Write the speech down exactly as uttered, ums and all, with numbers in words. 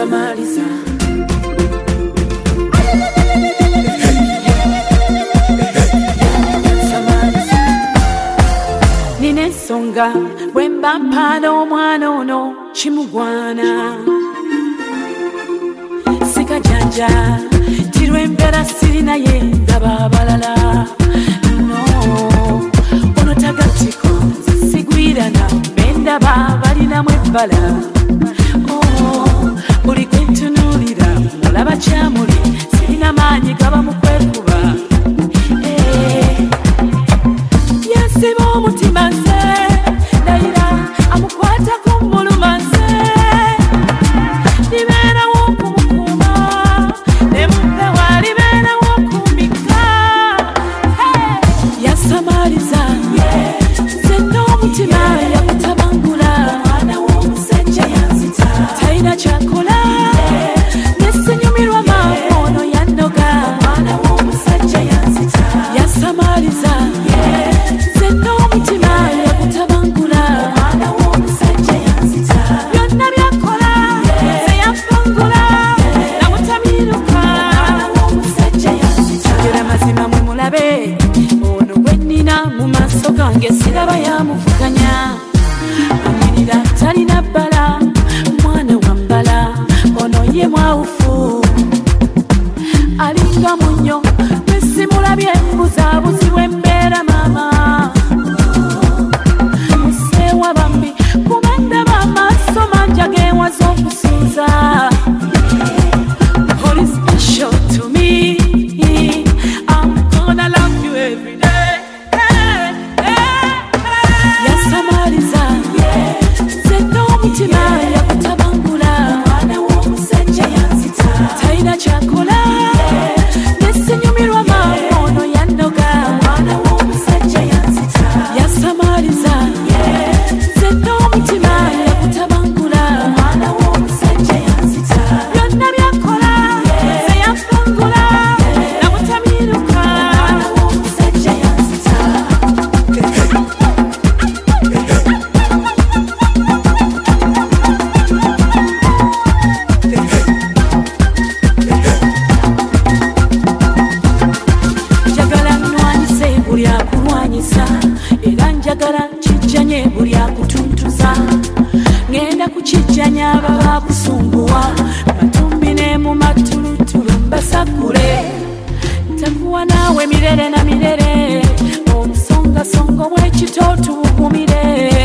yasamaliza nina ensonga bwe mba mpaana omwana ono kimugwana sikajanja tirwembeera sirina ye ndaba abalala no ono tagatiko sigwirana bendaba balinamu ebbala buli kwentunuulira mulaba kyamuli sirina maanyi gaba mu kwekuba yasiba omutima nze ndayira amukwata ku muluma nze libeerawo okumukuuma ne mumpewa libeerawo okumika yasamaliza nze n'omutima yamutabangula omwana w'omusajja yanzita talina kyakola nesenyumirwa maama ono yannoga omwana w'omusajja yanzita yasamaliza nze n'omutima yamutabangula omwana w'omusajja yanzita byonna byakola nze yafangula namutamiruka omwana w'omusajja yanzita era mazima mwe mulabe ono gwe nnina mu maaso gange siraba yamuvuganya amirira talina bbala mwana wambala ono ye mwawufu alinga munnyo nesimulabye mbuzabuzi bw'embeera maama museewa bambi kubandaba amaaso manja geewaza okusinza Holy special to me I'm gonna love you every day yasamaliza nze n'omutima yakutabangula omwana w'omusajja yanzita talina kyakola nesenyumirwa maama ono yannoga omwana w'omusajja yanzita yasamaliza nze n'omutima yakutabangula omwana w'omusajja yanzita byonna byakola nze yafangula namutamiruka omwana w'omusajja yanzita njagala nnwanyise buli akulwanyisa era njagala kijjanye buli akutuntuza ngenda kukijjanya ababa kusumbuwa matumbi ne mu matulutulu mbasakule ntakuwa naawe mirere na mirere omusongasonga bw'ekitootu bugumire